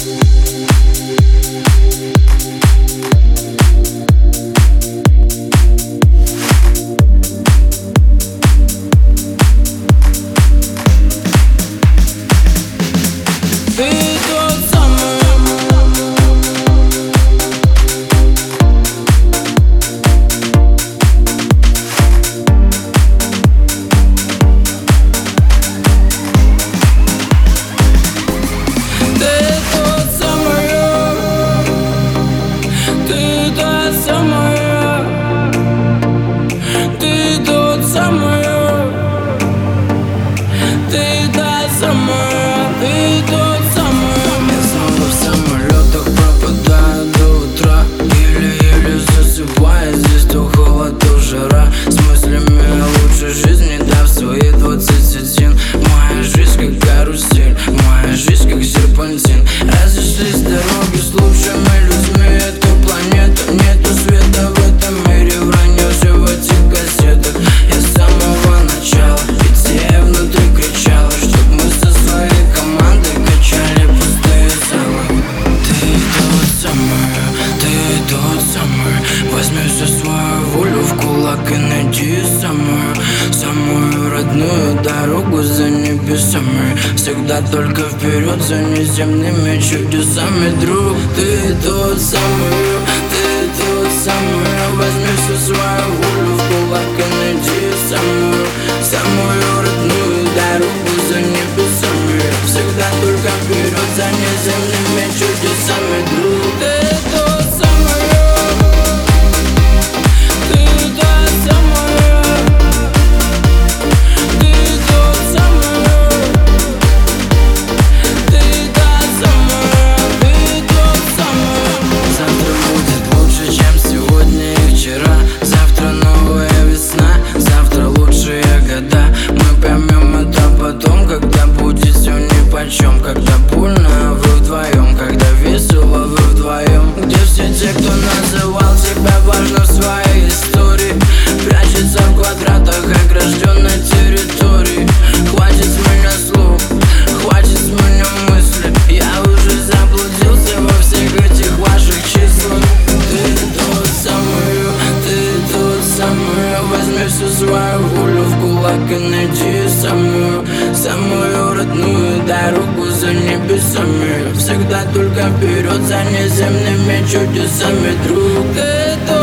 Возьми всю свою волю в кулак и найди самую родную дорогу за небесами. Всегда только вперед за неземными чудесами, друг. Ты тот самый. Возьми всю свою волю в кулак и найди самую родную дорогу за небесами. Всегда только вперед за неземными чудесами, друг. Ты тот самый. Когда больно вы вдвоем, когда весело вы вдвоем. Где все те, кто называл себя важным в своей истории, прячется в квадратах огражденной территории. Хватит с меня слов, хватит с меня мысли. Я уже заблудился во всех этих ваших числах. Ты тот самый. Возьми всю свою волю в кулак и найди самую родную дорогу за небесами. Всегда только вперед за неземными чудесами, друг. Ты тот